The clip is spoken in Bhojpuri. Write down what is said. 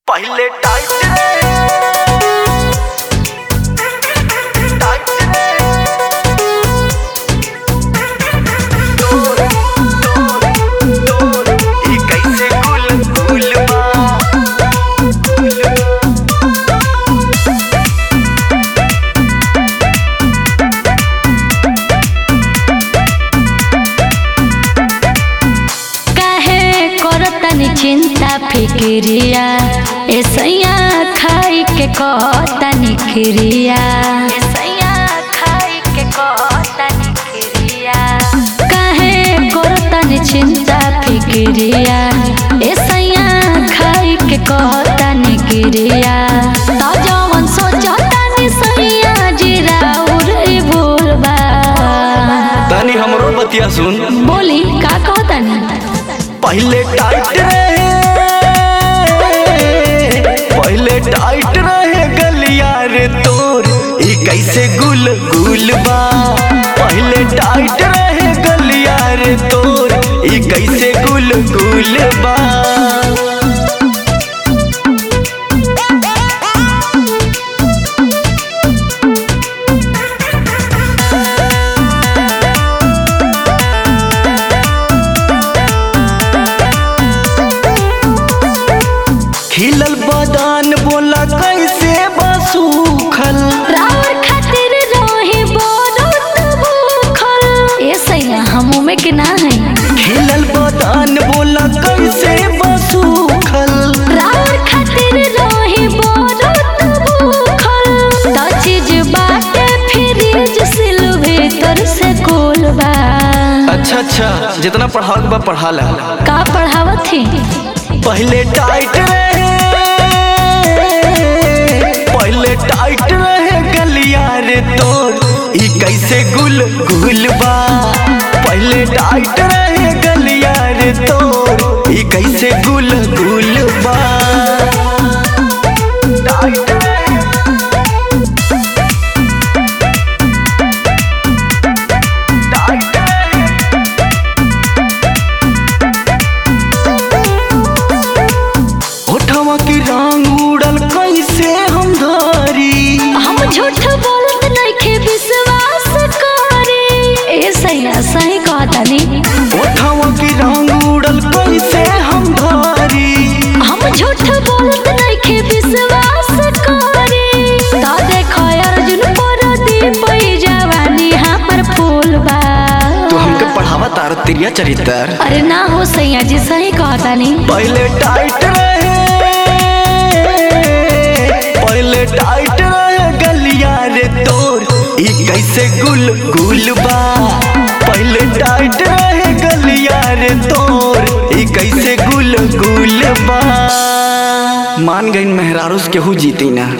पहले टाइट चिंता फिक्रिया ऐसैया खाई के कहतनी क्रिया ऐसैया खाई के कहतनी क्रिया काहे करतनी चिंता फिक्रिया ऐसैया खाई के कहतनी क्रिया त जवन सोचतनी सैया जिराउर भूलबा तनी हमरो बतिया सुन। बोली का कहतनी पहले टाइट रहे गलिया रे तोर ई कैसे गुल गुल बा। पहले टाइट रहे गलिया रे तोर ई कैसे गुल गुल बा। खिलल बदान बोला कैसे बसूखल रावर खातिर रही बोलत भूखल ऐसैया हमू में के ना है। खिलल बदान बोला कैसे बसूखल रावर खातिर रही बोलत भूखल त चीज बाटे फ्रिज सिल भीतर से कोल बा। अच्छा जितना पढ़ाओ बा पढ़ा ला। का पढ़ावत थी पहले टाइट रहे गलिया रे तोर ई कैसे गुल गुल बा। पहले टाइट रहे गलिया रे तोर ई कैसे गुल गुल बा। टाइट की रंग उड़ल कैसे हम धरी हम झूठ बोलत नइखे विश्वास करी ऐसैया सही कहतनी ओठवा की रंग उड़ल कैसे हम धरी हम झूठ बोलत नइखे विश्वास करी त देखो अर्जुन पर दीप जवानी हमर फूल बा। तू हमके पढ़ावा तार तिरिया चरित्र। अरे ना हो सैया जी सही कहतनी पहले टाइट रहे गलिया रे तोर ई कैसे गुल गुल बा। पहले टाइट रहे गलिया रे तोर ई कैसे गुल गुल बा। मान गई मेहरारूस केहू जीती ना।